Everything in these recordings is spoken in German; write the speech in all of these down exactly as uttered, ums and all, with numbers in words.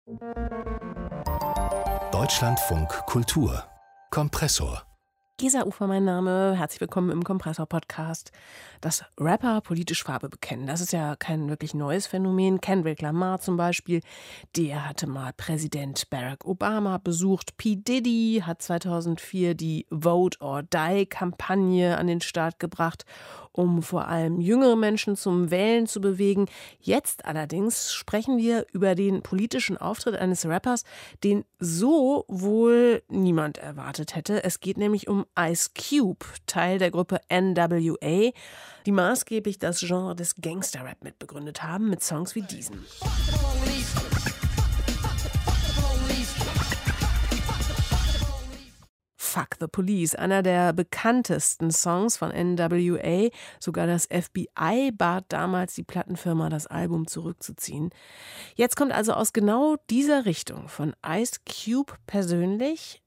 Deutschlandfunk Kultur Kompressor. Gesa Ufer, mein Name. Herzlich willkommen im Kompressor-Podcast. Dass Rapper politisch Farbe bekennen, das ist ja kein wirklich neues Phänomen. Kendrick Lamar zum Beispiel, der hatte mal Präsident Barack Obama besucht. P. Diddy hat zweitausendvier die Vote or Die-Kampagne an den Start gebracht, um vor allem jüngere Menschen zum Wählen zu bewegen. Jetzt allerdings sprechen wir über den politischen Auftritt eines Rappers, den so wohl niemand erwartet hätte. Es geht nämlich um Ice Cube, Teil der Gruppe N W A, die maßgeblich das Genre des Gangster-Rap mitbegründet haben, mit Songs wie diesen. Fuck the Police, einer der bekanntesten Songs von N W A. Sogar das F B I bat damals die Plattenfirma, das Album zurückzuziehen. Jetzt kommt also aus genau dieser Richtung von Ice Cube persönlich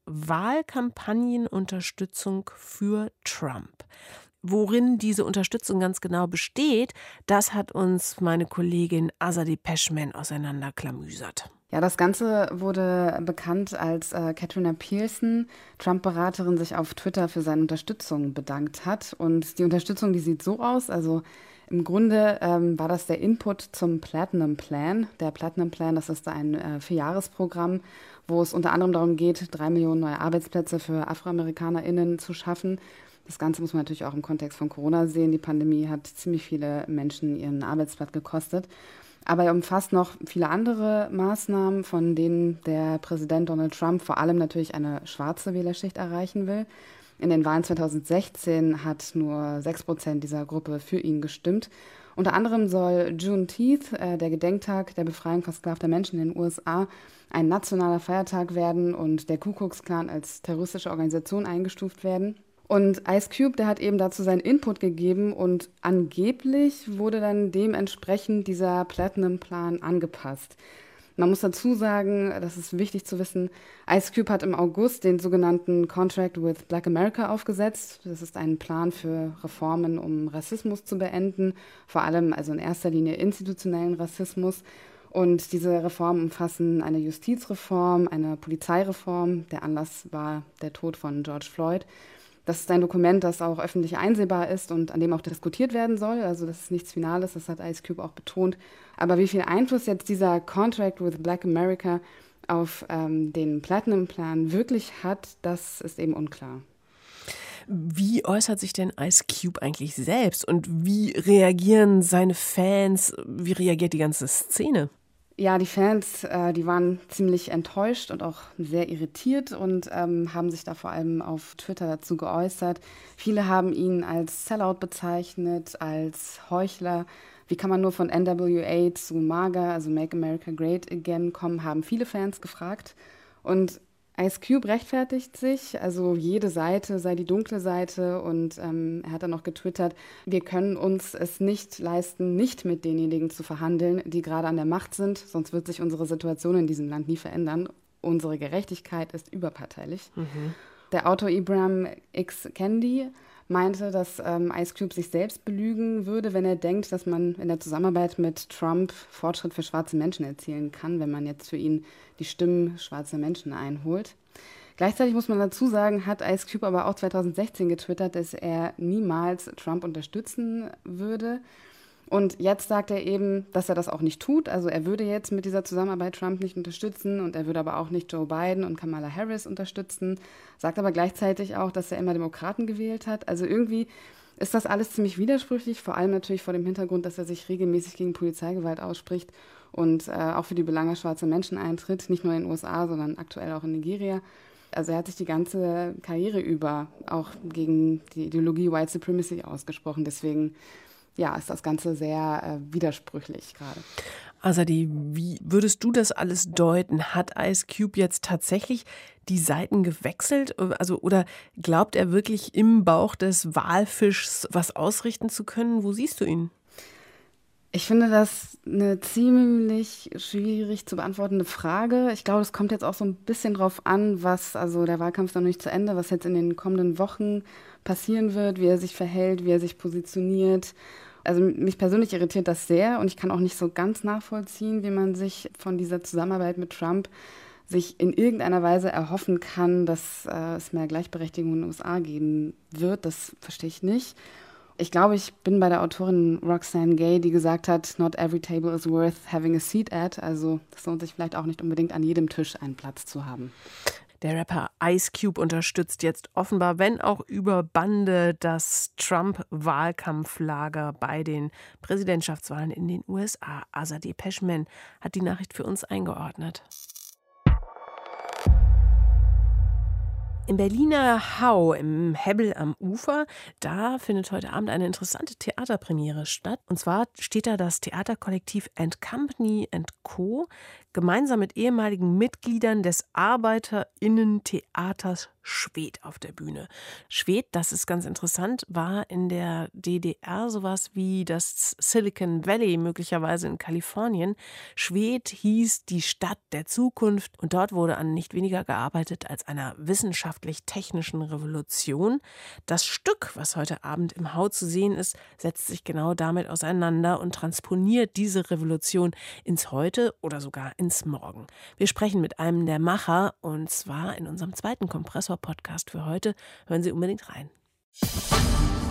Wahlkampagnenunterstützung für Trump. Worin diese Unterstützung ganz genau besteht, das hat uns meine Kollegin Azadeh Peschman auseinanderklamüsert. Ja, das Ganze wurde bekannt, als äh, Katrina Pearson, Trump-Beraterin, sich auf Twitter für seine Unterstützung bedankt hat. Und die Unterstützung, die sieht so aus, also im Grunde ähm, war das der Input zum Platinum Plan. Der Platinum Plan, das ist ein äh, Vierjahresprogramm, wo es unter anderem darum geht, drei Millionen neue Arbeitsplätze für AfroamerikanerInnen zu schaffen. Das Ganze muss man natürlich auch im Kontext von Corona sehen. Die Pandemie hat ziemlich viele Menschen ihren Arbeitsplatz gekostet. Aber er umfasst noch viele andere Maßnahmen, von denen der Präsident Donald Trump vor allem natürlich eine schwarze Wählerschicht erreichen will. In den Wahlen zweitausendsechzehn hat nur sechs Prozent dieser Gruppe für ihn gestimmt. Unter anderem soll Juneteenth, äh, der Gedenktag der Befreiung versklavter Menschen in den U S A, ein nationaler Feiertag werden und der Ku Klux Klan als terroristische Organisation eingestuft werden. Und Ice Cube, der hat eben dazu seinen Input gegeben und angeblich wurde dann dementsprechend dieser Platinum-Plan angepasst. Man muss dazu sagen, das ist wichtig zu wissen, Ice Cube hat im August den sogenannten Contract with Black America aufgesetzt. Das ist ein Plan für Reformen, um Rassismus zu beenden, vor allem also in erster Linie institutionellen Rassismus. Und diese Reformen umfassen eine Justizreform, eine Polizeireform. Der Anlass war der Tod von George Floyd. Das ist ein Dokument, das auch öffentlich einsehbar ist und an dem auch diskutiert werden soll. Also das ist nichts Finales, das hat Ice Cube auch betont. Aber wie viel Einfluss jetzt dieser Contract with Black America auf ähm, den Platinum-Plan wirklich hat, das ist eben unklar. Wie äußert sich denn Ice Cube eigentlich selbst und wie reagieren seine Fans, wie reagiert die ganze Szene? Ja, die Fans, äh, die waren ziemlich enttäuscht und auch sehr irritiert und ähm, haben sich da vor allem auf Twitter dazu geäußert. Viele haben ihn als Sellout bezeichnet, als Heuchler. Wie kann man nur von N W A zu MAGA, also Make America Great Again, kommen, haben viele Fans gefragt. Und Ice Cube rechtfertigt sich, also jede Seite sei die dunkle Seite, und ähm, er hat dann noch getwittert, wir können uns es nicht leisten, nicht mit denjenigen zu verhandeln, die gerade an der Macht sind, sonst wird sich unsere Situation in diesem Land nie verändern. Unsere Gerechtigkeit ist überparteilich. Mhm. Der Autor Ibram X. Kendi meinte, dass ähm, Ice Cube sich selbst belügen würde, wenn er denkt, dass man in der Zusammenarbeit mit Trump Fortschritt für schwarze Menschen erzielen kann, wenn man jetzt für ihn die Stimmen schwarzer Menschen einholt. Gleichzeitig muss man dazu sagen, hat Ice Cube aber auch zweitausendsechzehn getwittert, dass er niemals Trump unterstützen würde. Und jetzt sagt er eben, dass er das auch nicht tut. Also er würde jetzt mit dieser Zusammenarbeit Trump nicht unterstützen und er würde aber auch nicht Joe Biden und Kamala Harris unterstützen. Sagt aber gleichzeitig auch, dass er immer Demokraten gewählt hat. Also irgendwie ist das alles ziemlich widersprüchlich, vor allem natürlich vor dem Hintergrund, dass er sich regelmäßig gegen Polizeigewalt ausspricht und äh, auch für die Belange schwarzer Menschen eintritt, nicht nur in den U S A, sondern aktuell auch in Nigeria. Also er hat sich die ganze Karriere über auch gegen die Ideologie White Supremacy ausgesprochen. Deswegen ja, ist das Ganze sehr äh, widersprüchlich gerade. Azadeh, wie würdest du das alles deuten? Hat Ice Cube jetzt tatsächlich die Seiten gewechselt? Also, oder glaubt er wirklich im Bauch des Walfischs was ausrichten zu können? Wo siehst du ihn? Ich finde das eine ziemlich schwierig zu beantwortende Frage. Ich glaube, es kommt jetzt auch so ein bisschen drauf an, was, also der Wahlkampf ist noch nicht zu Ende, was jetzt in den kommenden Wochen passieren wird, wie er sich verhält, wie er sich positioniert. Also mich persönlich irritiert das sehr und ich kann auch nicht so ganz nachvollziehen, wie man sich von dieser Zusammenarbeit mit Trump sich in irgendeiner Weise erhoffen kann, dass äh, es mehr Gleichberechtigung in den U S A geben wird. Das verstehe ich nicht. Ich glaube, ich bin bei der Autorin Roxane Gay, die gesagt hat, not every table is worth having a seat at. Also es lohnt sich vielleicht auch nicht unbedingt an jedem Tisch einen Platz zu haben. Der Rapper Ice Cube unterstützt jetzt offenbar, wenn auch über Bande, das Trump-Wahlkampflager bei den Präsidentschaftswahlen in den U S A. Azadeh Peschman hat die Nachricht für uns eingeordnet. Im Berliner Hau, im Hebbel am Ufer, da findet heute Abend eine interessante Theaterpremiere statt. Und zwar steht da das Theaterkollektiv And Company and Co. gemeinsam mit ehemaligen Mitgliedern des ArbeiterInnen-Theaters Schwedt auf der Bühne. Schwedt, das ist ganz interessant, war in der D D R sowas wie das Silicon Valley, möglicherweise in Kalifornien. Schwedt hieß die Stadt der Zukunft und dort wurde an nicht weniger gearbeitet als einer wissenschaftlich-technischen Revolution. Das Stück, was heute Abend im Hau zu sehen ist, setzt sich genau damit auseinander und transponiert diese Revolution ins Heute oder sogar ins Morgen. Wir sprechen mit einem der Macher und zwar in unserem zweiten Kompressor-Podcast für heute. Hören Sie unbedingt rein.